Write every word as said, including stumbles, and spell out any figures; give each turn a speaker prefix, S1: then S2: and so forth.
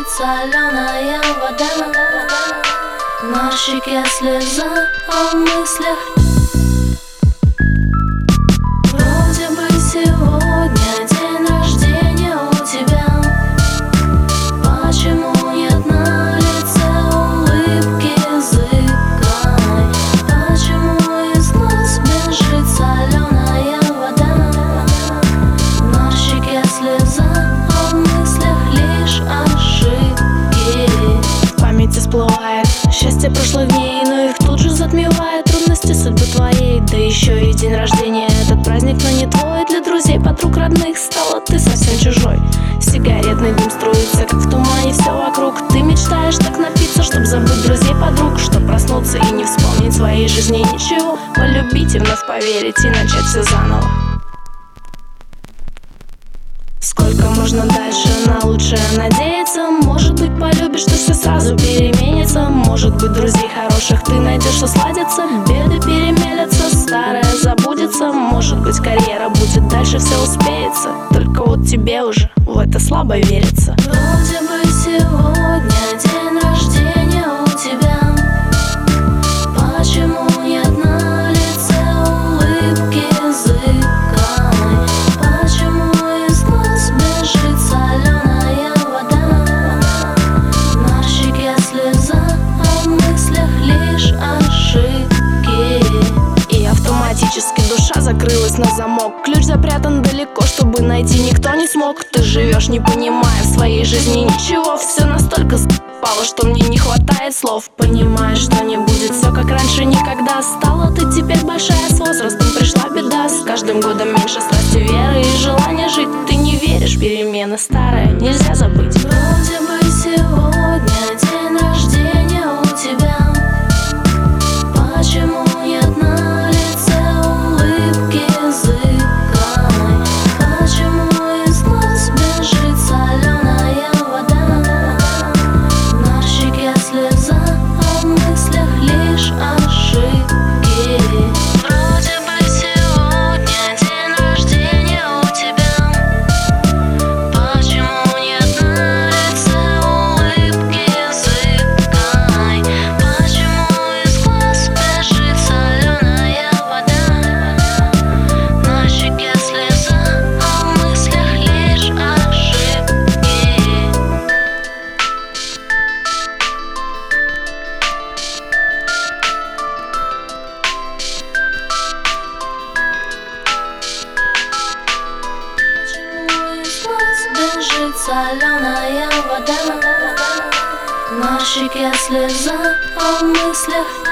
S1: соленая вода. На щеке слеза, а в мыслях вроде бы сегодня день рождения у тебя. Почему нет на лице улыбки языкой? Почему из глаз бежит соленая вода? На щеке слеза, а в мыслях лишь ошибки.
S2: В памяти всплывает счастье прошлых дней, но их тут же затмевает трудности судьбы твоей. Да еще и день рождения, этот праздник, но не твой. Для друзей, подруг, родных стала ты совсем чужой. Сигаретный дым струится, как в тумане, все вокруг. Ты мечтаешь так напиться, чтоб забыть друзей, подруг, чтоб проснуться и не вспомнить своей жизни ничего. Полюбить и вновь поверить и начать все заново. Сколько можно дальше на лучшее надеяться? Может быть, полюбишь, что все сразу переменится. Может быть, друзей хороших ты найдешь, что сладятся. Беды перемелятся, старое забудется. Может быть, карьера будет, дальше все успеется. Только вот тебе уже в это слабо верится.
S1: Вроде бы сегодня день рождения у тебя. Почему нет на лице улыбки языкой? Почему из глаз бежит соленая вода? На щеке слеза, а в мыслях лишь ошибки.
S2: И автоматически душа закрылась на замок. Ключ запрятан далеко, чтобы найти никто не смог. Ты живешь, не понимая в своей жизни ничего. Все настолько с***пало, что мне не хватает слов. Понимаешь, что не будет все как раньше никогда. Стала ты теперь большая, с возрастом пришла беда. С каждым годом меньше страсти, веры и желания жить. Ты не веришь в перемены, старое нельзя забыть.
S1: Вроде бы сегодня день рождения у тебя. Почему нет на лице улыбки языкой? Почему из глаз бежит соленая вода? На щеке слеза, а в мыслях лишь ошибки. Вроде бы сегодня день рождения у тебя. Почему нет на лице улыбки языкой? Почему из глаз бежит соленая вода? На щеке слеза, а в мыслях лишь ошибки. Почему из глаз бежит соленая вода? На щеке слеза, а в мыслях